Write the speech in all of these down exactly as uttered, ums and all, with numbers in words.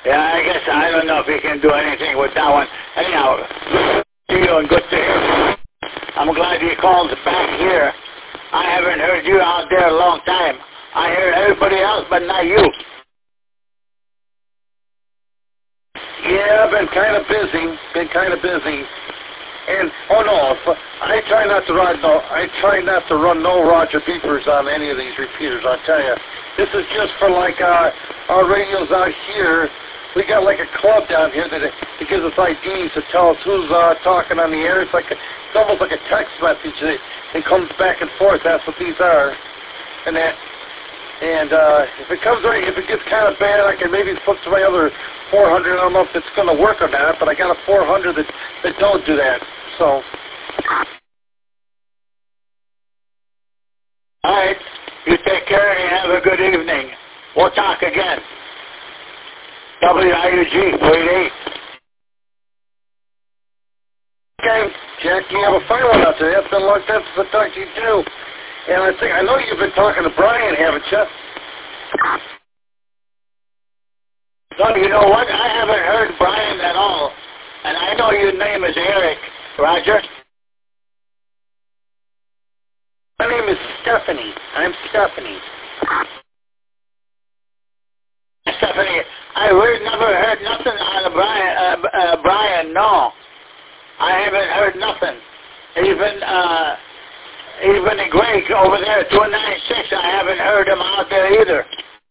Yeah, I guess I don't know if he can do anything with that one. Anyhow, good to see you and good to hear from you. I'm glad you called back here. I haven't heard you out there a long time. I heard everybody else, but not you. Yeah, I've been kind of busy. Been kind of busy. And oh no, if, I try not to run no. I try not to run no Roger beepers on any of these repeaters. I tell you, this is just for like uh, our radios out here. We got like a club down here that it, it gives us I Ds to tell us who's uh, talking on the air. It's like a, it's almost like a text message that it comes back and forth. That's what these are, and that. And uh, if it comes right, if it gets kind of bad, I can maybe flip to my other four hundred. I don't know if it's going to work or not, but I got a four hundred that that don't do that. So. All right. You take care and have a good evening. We'll talk again. W I U G forty-eight. Okay, Jack, you have a fine one out there. It's been a long time since I talked to you too. And I think I know you've been talking to Brian, haven't you? No, you know what? I haven't heard Brian at all. And I know your name is Eric, Roger. My name is Stephanie. I'm Stephanie. Stephanie, I really never heard nothing on the Brian, uh, uh, Brian, no. I haven't heard nothing. Even, uh, even the Greg over there at two nine six, I haven't heard him out there either.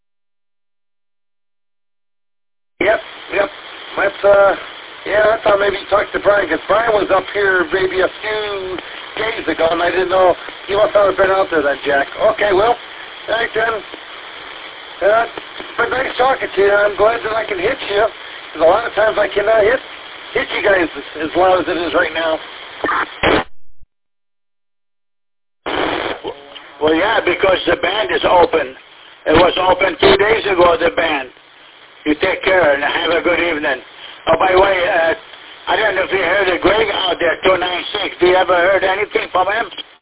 Yep, yep. That's, uh, yeah, I thought maybe you talked to Brian, because Brian was up here maybe a few days ago, and I didn't know. You must not have been out there then, Jack. Okay, well, all right then. Uh, but nice talking to you. I'm glad that I can hit you, because a lot of times I cannot hit, hit you guys as, as loud as it is right now. Well, yeah, because the band is open. It was open two days ago, the band. You take care and have a good evening. Oh, by the way, uh, I don't know if you heard of Greg out there, two nine six. Do you ever heard anything from him?